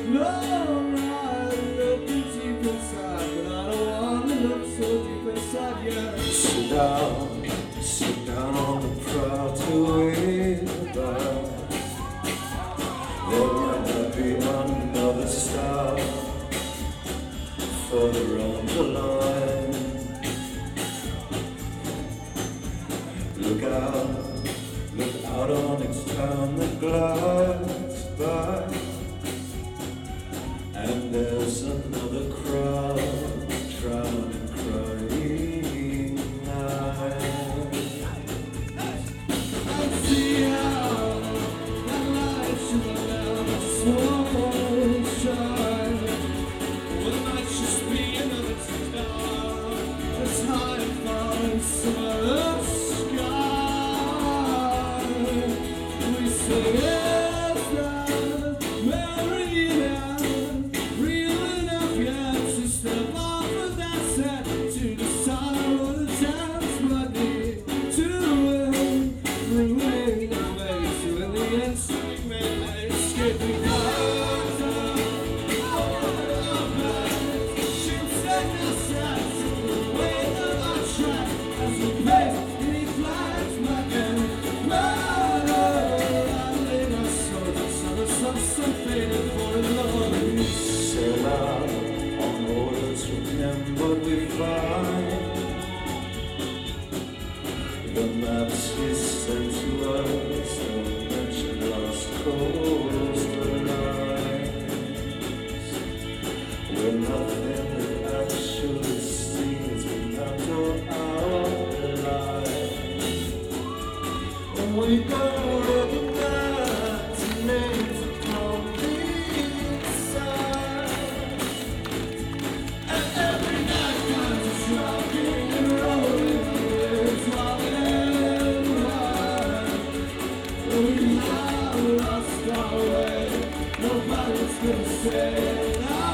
No, I look deep inside, but I don't want to look so deep inside yet. Sit down on the proud to wait by. There might not be another stop further on the line. Look out on its town that glides by. And there's another crowd drowning, crying eyes. I see how that light should never so shine. Will the night just be another star that's high and far in some other sky? We say yes, that very real enough yet to step off of that set to decide what the time's money to win. Ruining the face, so in the end, something may escape the cards of life. She'll take us out to the way that I try as we pace in these flights, my man. I lay my soul to some faded for a love. Sail out on waters remembered we find. The maps he sent to us don't mention lost coastal lines, where nothing that actually seems beyond our lives. And we go looking back to names upon the side. And every night comes rocking and rolling the waves while in wide. We have lost our way. Nobody's gonna say